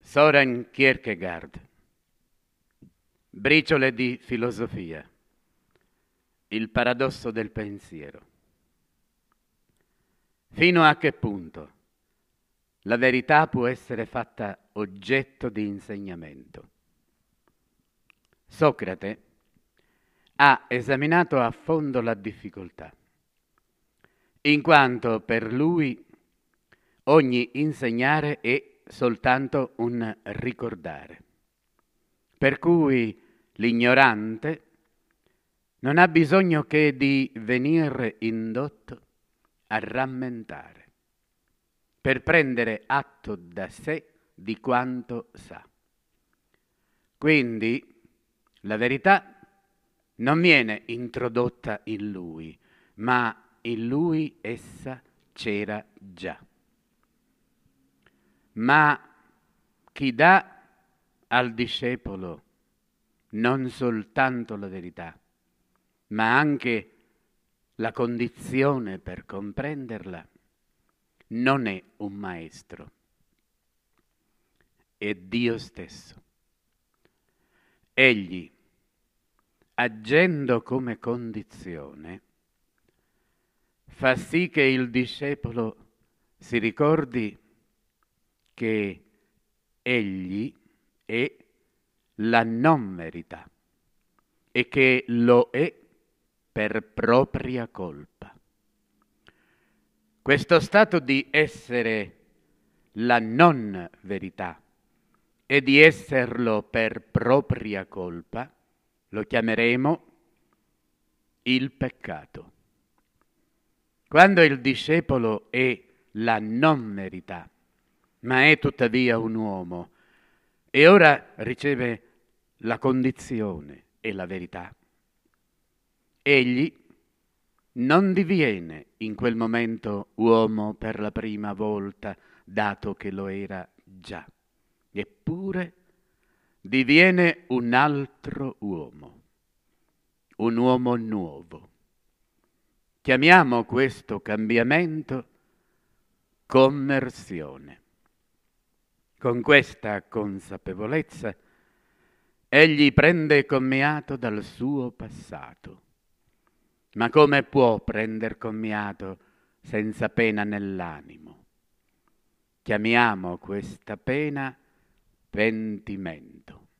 Søren Kierkegaard. Briciole di filosofia. Il paradosso del pensiero. Fino a che punto la verità può essere fatta oggetto di insegnamento? Socrate ha esaminato a fondo la difficoltà, in quanto per lui ogni insegnare è soltanto un ricordare, per cui l'ignorante non ha bisogno che di venire indotto a rammentare, per prendere atto da sé di quanto sa. Quindi la verità non viene introdotta in lui, ma in lui essa c'era già. Ma chi dà al discepolo non soltanto la verità, ma anche la condizione per comprenderla, non è un maestro, è Dio stesso. Egli, agendo come condizione, fa sì che il discepolo si ricordi che egli è la non verità e che lo è per propria colpa. Questo stato di essere la non verità e di esserlo per propria colpa lo chiameremo il peccato. Quando il discepolo è la non verità, ma è tuttavia un uomo, e ora riceve la condizione e la verità, egli non diviene in quel momento uomo per la prima volta, dato che lo era già, eppure diviene un altro uomo, un uomo nuovo. Chiamiamo questo cambiamento conversione. Con questa consapevolezza egli prende commiato dal suo passato. Ma come può prender commiato senza pena nell'animo? Chiamiamo questa pena pentimento.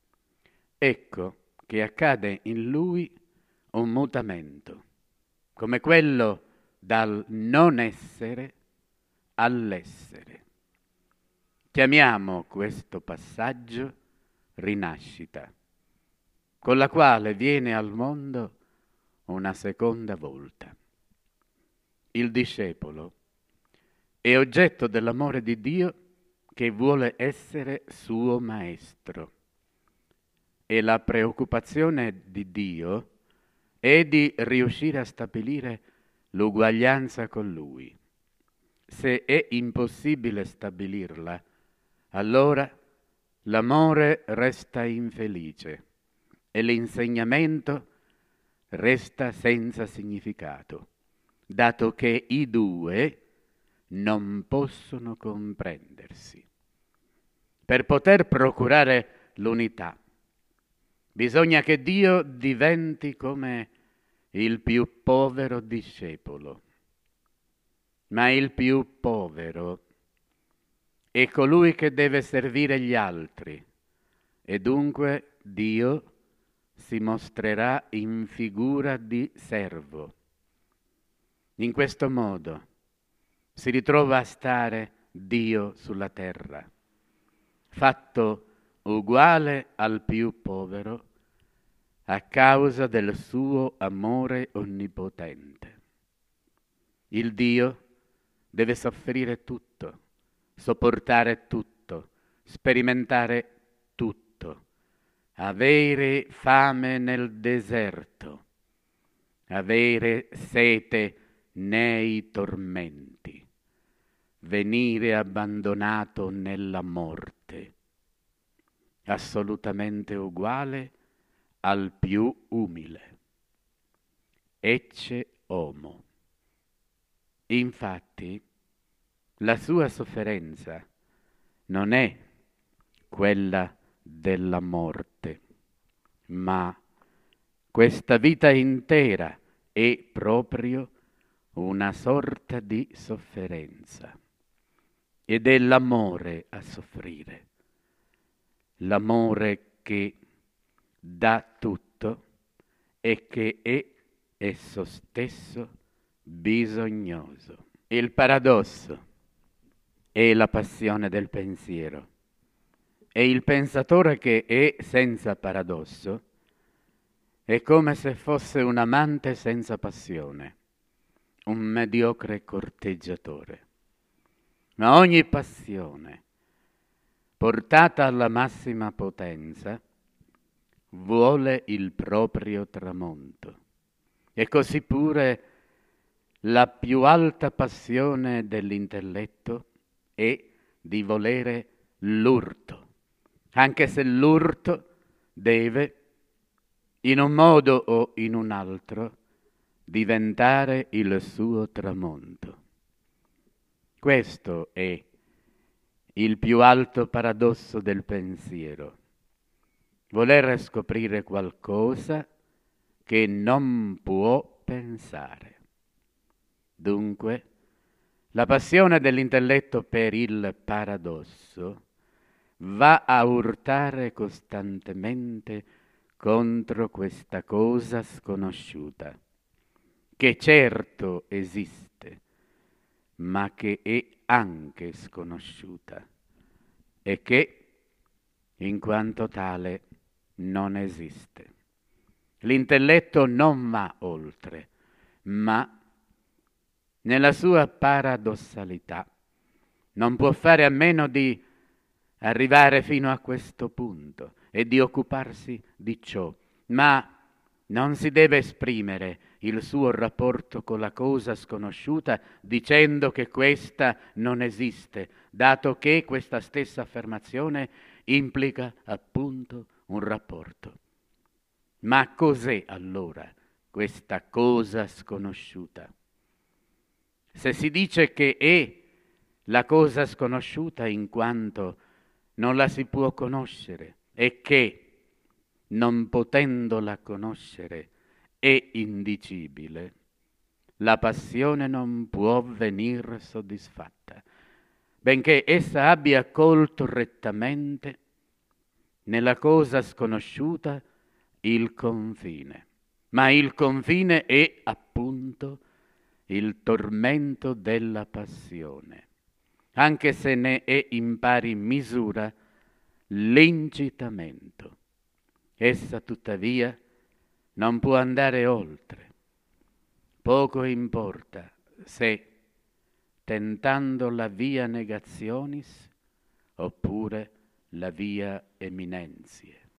Ecco che accade in lui un mutamento, come quello dal non essere all'essere. Chiamiamo questo passaggio rinascita, con la quale viene al mondo una seconda volta. Il discepolo è oggetto dell'amore di Dio che vuole essere suo maestro, e la preoccupazione di Dio è di riuscire a stabilire l'uguaglianza con Lui. Se è impossibile stabilirla, allora l'amore resta infelice e l'insegnamento resta senza significato, dato che i due non possono comprendersi. Per poter procurare l'unità, bisogna che Dio diventi come il più povero discepolo. Ma il più povero è colui che deve servire gli altri, e dunque Dio si mostrerà in figura di servo. In questo modo si ritrova a stare Dio sulla terra, fatto uguale al più povero a causa del suo amore onnipotente. Il Dio deve soffrire tutto, sopportare tutto, sperimentare tutto, avere fame nel deserto, avere sete nei tormenti, venire abbandonato nella morte, assolutamente uguale al più umile. Ecce homo. Infatti, la sua sofferenza non è quella della morte, ma questa vita intera è proprio una sorta di sofferenza, ed è l'amore a soffrire, l'amore che dà tutto e che è esso stesso bisognoso. Il paradosso è la passione del pensiero, e il pensatore che è senza paradosso è come se fosse un amante senza passione, un mediocre corteggiatore. Ma ogni passione, portata alla massima potenza, vuole il proprio tramonto. E così pure la più alta passione dell'intelletto è di volere l'urto, anche se l'urto deve, in un modo o in un altro, diventare il suo tramonto. Questo è il più alto paradosso del pensiero: voler scoprire qualcosa che non può pensare. Dunque, la passione dell'intelletto per il paradosso va a urtare costantemente contro questa cosa sconosciuta, che certo esiste, ma che è anche sconosciuta e che, in quanto tale, non esiste. L'intelletto non va oltre, ma nella sua paradossalità non può fare a meno di arrivare fino a questo punto e di occuparsi di ciò, ma non si deve esprimere il suo rapporto con la cosa sconosciuta dicendo che questa non esiste, dato che questa stessa affermazione implica appunto un rapporto. Ma cos'è allora questa cosa sconosciuta? Se si dice che è la cosa sconosciuta in quanto non la si può conoscere e che, non potendola conoscere, è indicibile, la passione non può venir soddisfatta, benché essa abbia colto rettamente nella cosa sconosciuta il confine. Ma il confine è appunto il tormento della passione, anche se ne è in pari misura l'incitamento. Essa tuttavia non può andare oltre. Poco importa se, tentando la via negationis oppure la via eminentie.